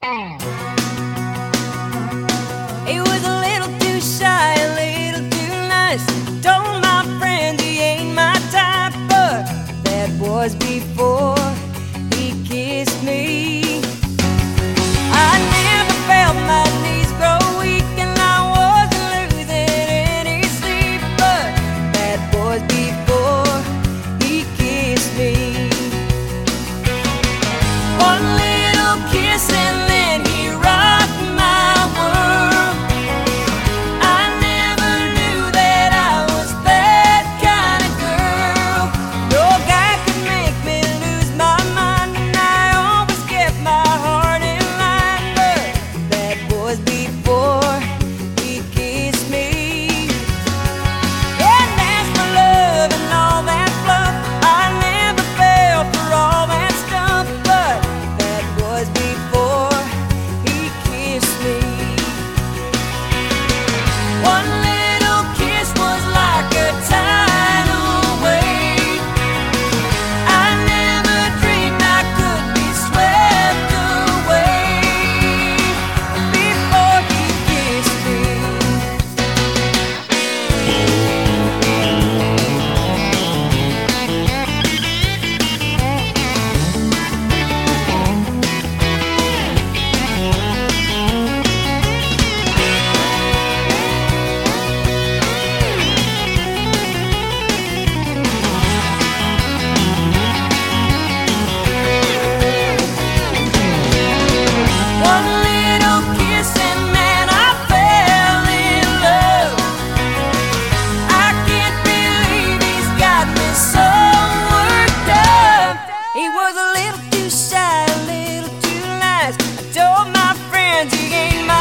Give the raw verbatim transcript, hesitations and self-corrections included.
He was a little too shy, a little too nice. Told my friends he ain't my type, but that was before he kissed me. I never felt my knees grow weak, and I wasn't losing any sleep, but that was before he kissed me. One little kiss and then he rocked my world. I never knew that I was that kind of girl. No guy could make me lose my mind, and I always kept my heart in line, but that was before he kissed me. And as for love and all that fluff, I never fell for all that stuff, but that was before he kissed me. One little kiss was like a tidal wave. I never dreamed I could be swept away before he kissed me. One little kiss and man, I fell in love. I can't believe he's got me so worked up. He was a little too shy, a little too nice. I told my friends he ain't